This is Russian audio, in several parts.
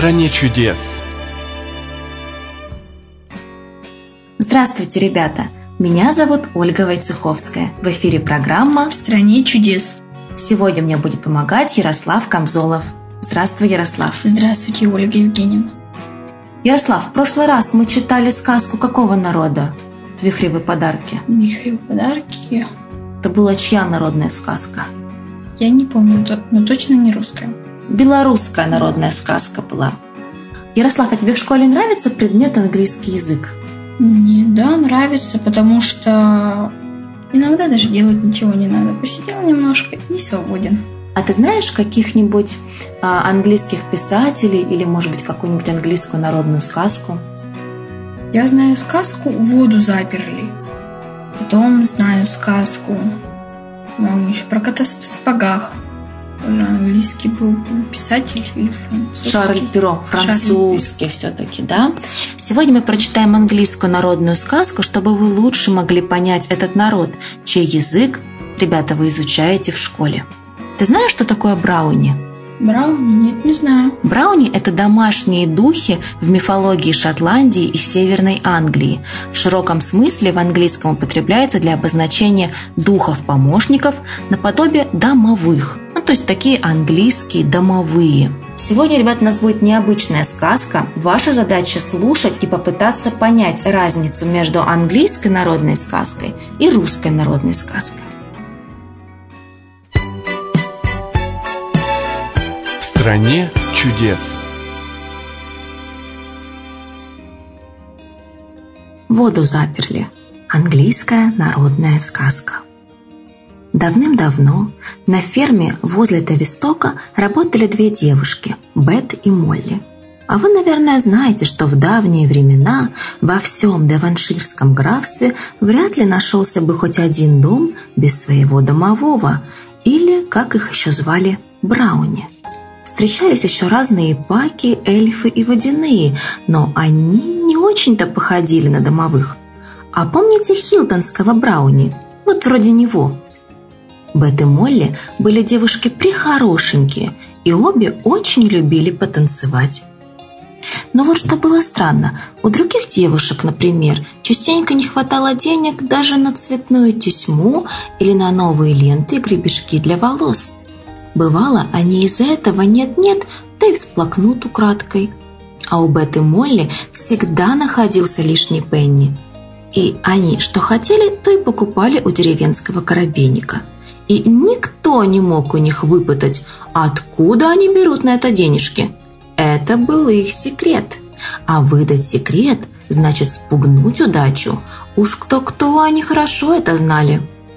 стране чудес. Здравствуйте, ребята! Меня зовут Ольга Войцеховская. В эфире программа «В стране чудес». Сегодня мне будет помогать Ярослав Камзолов. Здравствуй, Ярослав. Здравствуйте, Ольга Евгеньевна. Ярослав, в прошлый раз мы читали сказку какого народа? «Вихревые подарки». Вихревые подарки. Это была чья народная сказка? Я не помню, но точно не русская. Белорусская народная сказка была. Ярослав, а тебе в школе нравится предмет английский язык? Мне, да, нравится, потому что иногда даже делать ничего не надо. Посидел немножко и свободен. А ты знаешь каких-нибудь английских писателей или, может быть, какую-нибудь английскую народную сказку? Я знаю сказку «Воду заперли». Потом знаю сказку, по-моему, еще про кота в сапогах. Английский был писатель или французский? Шарль Перро, французский все-таки, да? Сегодня мы прочитаем английскую народную сказку, чтобы вы лучше могли понять этот народ, чей язык, ребята, вы изучаете в школе. Ты знаешь, что такое брауни? Брауни? Нет, не знаю. Брауни – это домашние духи в мифологии Шотландии и Северной Англии. В широком смысле в английском употребляется для обозначения духов-помощников наподобие домовых. То есть такие английские домовые. Сегодня, ребята, у нас будет необычная сказка. Ваша задача слушать и попытаться понять разницу между английской народной сказкой и русской народной сказкой. В стране чудес. Воду заперли. Английская народная сказка. Давным-давно на ферме возле Тавистока работали две девушки – Бет и Молли. А вы, наверное, знаете, что в давние времена во всем Девонширском графстве вряд ли нашелся бы хоть один дом без своего домового, или, как их еще звали, брауни. Встречались еще разные паки, эльфы и водяные, но они не очень-то походили на домовых. А помните хилтонского брауни? Вот вроде него. Бет и Молли были девушки прихорошенькие, и обе очень любили потанцевать. Но вот что было странно, у других девушек, например, частенько не хватало денег даже на цветную тесьму или на новые ленты и гребешки для волос. Бывало, они из-за этого нет-нет, да и всплакнут украдкой. А у Бет и Молли всегда находился лишний пенни. И они что хотели, то и покупали у деревенского коробейника. И никто не мог у них выпытать, откуда они берут на это денежки. Это был их секрет. А выдать секрет значит спугнуть удачу. Уж кто-кто, они хорошо это знали.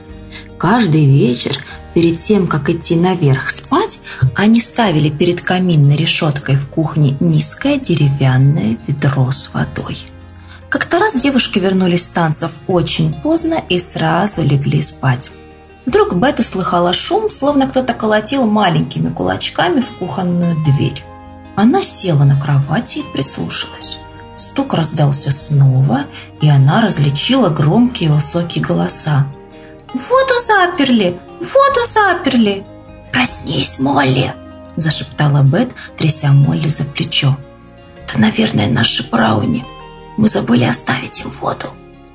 Каждый вечер, перед тем, как идти наверх спать, они ставили перед каминной решеткой в кухне низкое деревянное ведро с водой. Как-то раз девушки вернулись с танцев очень поздно и сразу легли спать. Вдруг Бет услыхала шум, словно кто-то колотил маленькими кулачками в кухонную дверь. Она села на кровати и прислушалась. Стук раздался снова, и она различила громкие высокие голоса. «Воду заперли! Воду заперли!» «Проснись, Молли!» – зашептала Бет, тряся Молли за плечо. «Это, наверное, наши брауни. Мы забыли оставить им воду».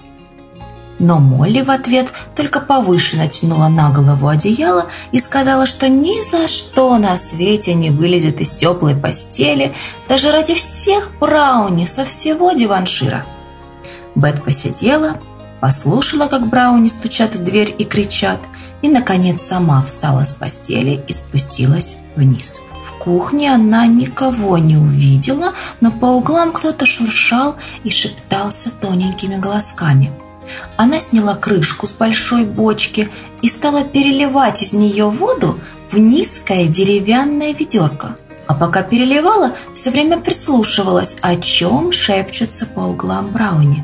Но Молли в ответ только повыше натянула на голову одеяло и сказала, что ни за что на свете не вылезет из теплой постели даже ради всех брауни со всего Девоншира. Бет посидела, послушала, как брауни стучат в дверь и кричат, и, наконец, сама встала с постели и спустилась вниз. В кухне она никого не увидела, но по углам кто-то шуршал и шептался тоненькими голосками. Она сняла крышку с большой бочки и стала переливать из нее воду в низкое деревянное ведерко. А пока переливала, все время прислушивалась, о чем шепчутся по углам брауни.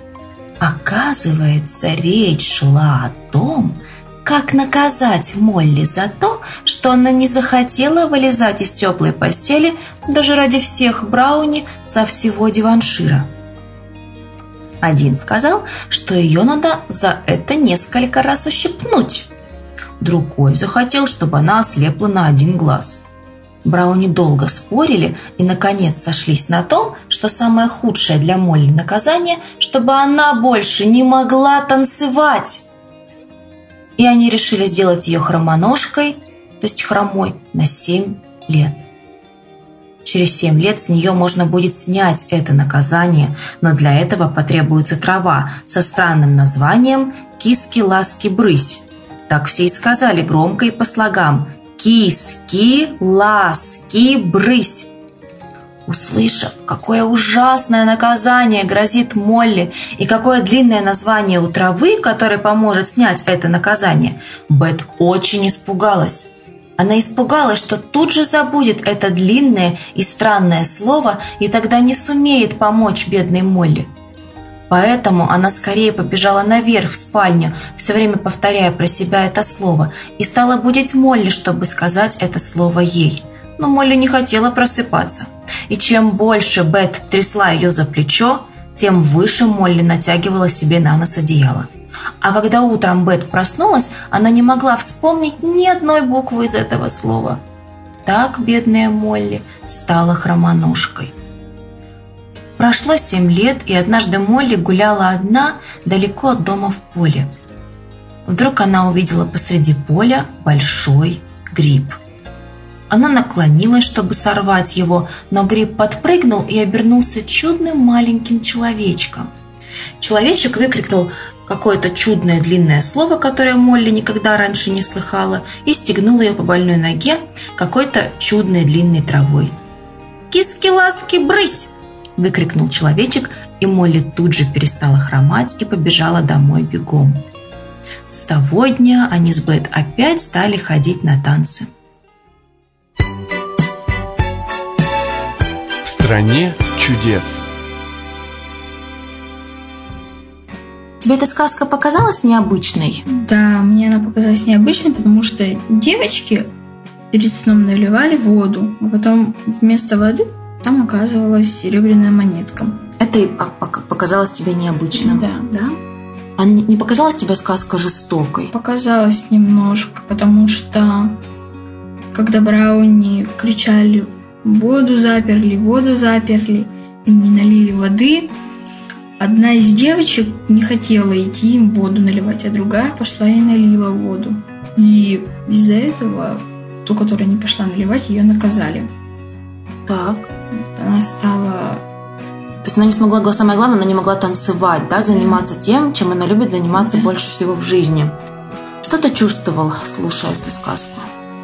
Оказывается, речь шла о том, как наказать Молли за то, что она не захотела вылезать из теплой постели даже ради всех брауни со всего Девоншира. Один сказал, что ее надо за это несколько раз ущипнуть. Другой захотел, чтобы она ослепла на один глаз. Брауни долго спорили и, наконец, сошлись на том, что самое худшее для Молли наказание, чтобы она больше не могла танцевать. И они решили сделать ее хромоножкой, то есть хромой, на 7 лет. Через 7 лет с нее можно будет снять это наказание, но для этого потребуется трава со странным названием «Киски-ласки-брысь». Так все и сказали громко и по слогам: «Киски-ласки-брысь». Услышав, какое ужасное наказание грозит Молли и какое длинное название у травы, которое поможет снять это наказание, Бет очень испугалась. Она испугалась, что тут же забудет это длинное и странное слово и тогда не сумеет помочь бедной Молли. Поэтому она скорее побежала наверх в спальню, все время повторяя про себя это слово, и стала будить Молли, чтобы сказать это слово ей. Но Молли не хотела просыпаться. И чем больше Бет трясла ее за плечо, тем выше Молли натягивала себе на нос одеяло. А когда утром Бет проснулась, она не могла вспомнить ни одной буквы из этого слова. Так бедная Молли стала хромоножкой. Прошло 7 лет, и однажды Молли гуляла одна далеко от дома в поле. Вдруг она увидела посреди поля большой гриб. Она наклонилась, чтобы сорвать его, но гриб подпрыгнул и обернулся чудным маленьким человечком. Человечек выкрикнул какое-то чудное длинное слово, которое Молли никогда раньше не слыхала, и стегнул ее по больной ноге какой-то чудной длинной травой. «Киски-ласки-брысь!» – выкрикнул человечек, и Молли тут же перестала хромать и побежала домой бегом. С того дня они с Бет опять стали ходить на танцы. В стране чудес. Тебе эта сказка показалась необычной? Да, мне она показалась необычной, потому что девочки перед сном наливали воду, а потом вместо воды там оказывалась серебряная монетка. Это и показалось тебе необычным? Да. А не показалась тебе сказка жестокой? Показалось немножко, потому что когда Брауни кричали воду заперли, им не налили воды, одна из девочек не хотела идти им воду наливать, а другая пошла и налила воду. И из-за этого ту, которая не пошла наливать, ее наказали. Так. Она стала... То есть она не смогла, самое главное, она не могла танцевать, да, заниматься тем, чем она любит заниматься больше всего в жизни. Что ты чувствовал, слушая эту сказку?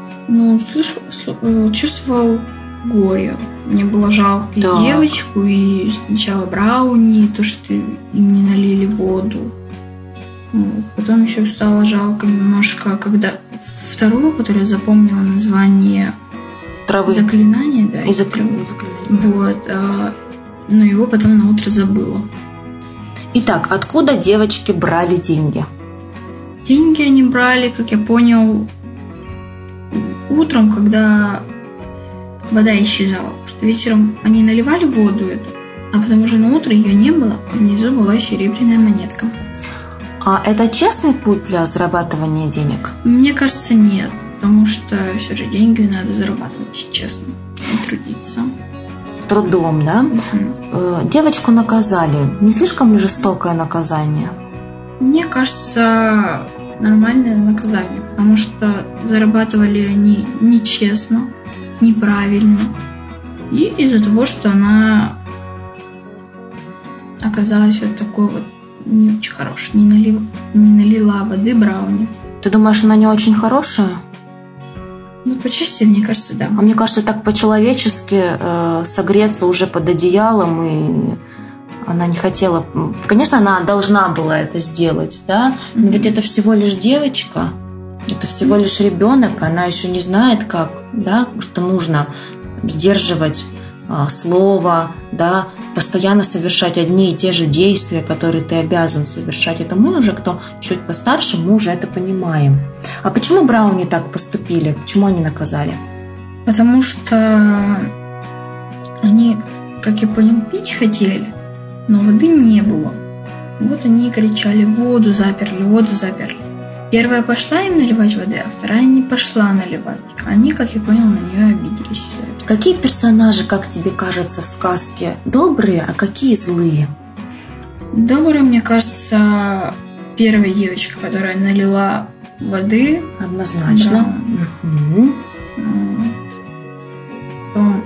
Чувствовал горе. Мне было жалко и девочку, и сначала Брауни, то, что им не налили воду. Потом еще стало жалко немножко, когда вторую, которую я запомнила название травы. Заклинание, да. И заклинание. Вот. Но его потом на утро забыла. Итак, откуда девочки брали деньги? Деньги они брали, как я понял, утром, когда вода исчезала. Потому что вечером они наливали воду эту, а потом уже на утро ее не было, а внизу была серебряная монетка. А это честный путь для зарабатывания денег? Мне кажется, нет. Потому что все же деньги надо зарабатывать честно и трудиться. Трудом, да? Девочку наказали. Не слишком ли жестокое наказание? Мне кажется, нормальное наказание, потому что зарабатывали они нечестно, неправильно. И из-за того, что она оказалась вот такой вот не очень хорошей, не налила воды Брауни. Ты думаешь, она не очень хорошая? По части, мне кажется, да. А мне кажется, так по-человечески согреться уже под одеялом, и она не хотела... Конечно, она должна была это сделать, да? Но ведь это всего лишь девочка, это всего лишь ребенок, она еще не знает, как, да, что нужно сдерживать слово, да, постоянно совершать одни и те же действия, которые ты обязан совершать. Это мы уже, кто чуть постарше, мы уже это понимаем. А почему Брауни так поступили? Почему они наказали? Потому что они, как я понял, пить хотели, но воды не было. Вот они и кричали: воду заперли, воду заперли. Первая пошла им наливать воды, а вторая не пошла наливать. Они, как я понял, на нее обиделись из-за этого. Какие персонажи, как тебе кажется, в сказке добрые, а какие злые? Доброй, мне кажется, первая девочка, которая налила воды. Однозначно. Да. Угу. Потом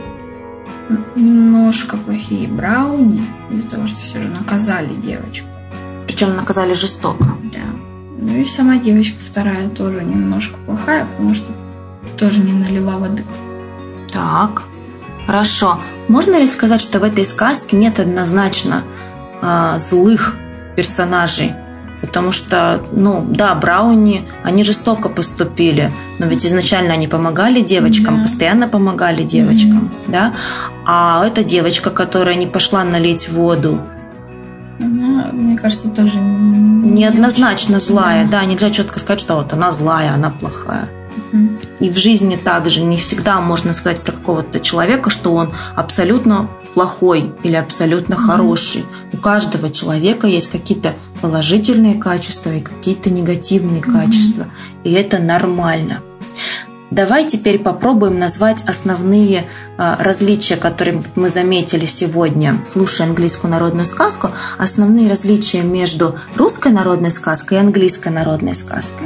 немножко плохие брауни, из-за того, что все же наказали девочку. Причем наказали жестоко. Да. Ну и сама девочка вторая тоже немножко плохая, потому что тоже не налила воды. Так, хорошо. Можно ли сказать, что в этой сказке нет однозначно злых персонажей? Потому что, брауни, они жестоко поступили, но ведь изначально они помогали девочкам, постоянно помогали девочкам, да? А эта девочка, которая не пошла налить воду, она, мне кажется, тоже неоднозначно злая, да, нельзя четко сказать, что вот она злая, она плохая. И в жизни также не всегда можно сказать про какого-то человека, что он абсолютно плохой или абсолютно хороший. У каждого человека есть какие-то положительные качества и какие-то негативные качества. И это нормально. Давай теперь попробуем назвать основные различия, которые мы заметили сегодня, слушая английскую народную сказку, основные различия между русской народной сказкой и английской народной сказкой.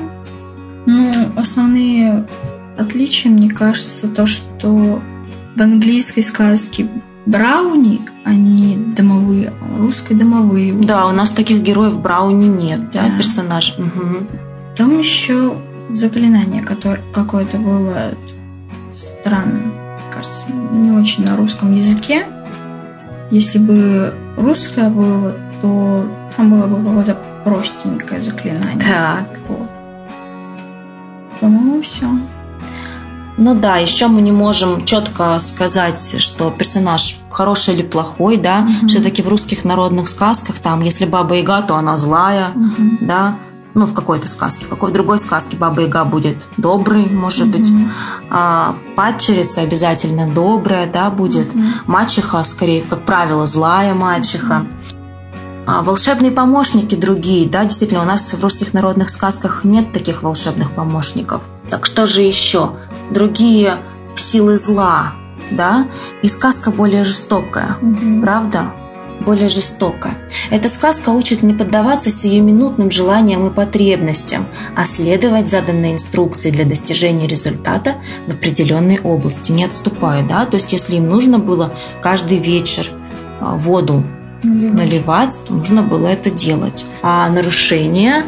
Основные отличия, мне кажется, то, что в английской сказке брауни, они домовые, а в русской домовые. Да, у нас таких героев брауни нет, да, персонажей. Угу. Там еще заклинание, которое какое-то бывает странное, кажется, не очень на русском языке. Если бы русское было, то там было бы какое-то простенькое заклинание. Так. Вот. По-моему, все. Ну да, еще мы не можем четко сказать, что персонаж хороший или плохой, да. Все-таки в русских народных сказках, там, если Баба Яга, то она злая, да. Ну, в какой-то сказке. В какой другой сказке Баба Яга будет добрый, может быть. Падчерица обязательно добрая, да, будет. Мачеха, скорее, как правило, злая мачеха. Волшебные помощники другие, да, действительно, у нас в русских народных сказках нет таких волшебных помощников. Так что же еще? Другие силы зла, да, и сказка более жестокая, правда? Более жестокая. Эта сказка учит не поддаваться сиюминутным желаниям и потребностям, а следовать заданной инструкции для достижения результата в определенной области, не отступая, да, то есть если им нужно было каждый вечер воду наливать, то нужно было это делать. А нарушение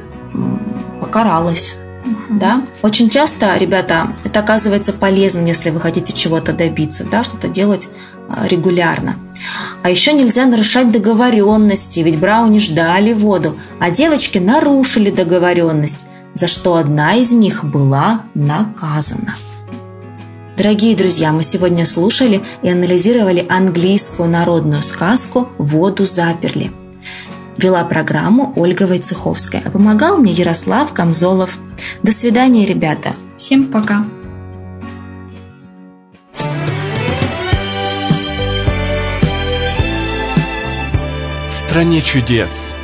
покаралось. Да? Очень часто, ребята, это оказывается полезным, если вы хотите чего-то добиться, да, что-то делать регулярно. А еще нельзя нарушать договоренности, ведь брауни ждали воду, а девочки нарушили договоренность, за что одна из них была наказана. Дорогие друзья, мы сегодня слушали и анализировали английскую народную сказку «Воду заперли». Вела программу Ольга Войцеховская, а помогал мне Ярослав Камзолов. До свидания, ребята. Всем пока. В стране чудес.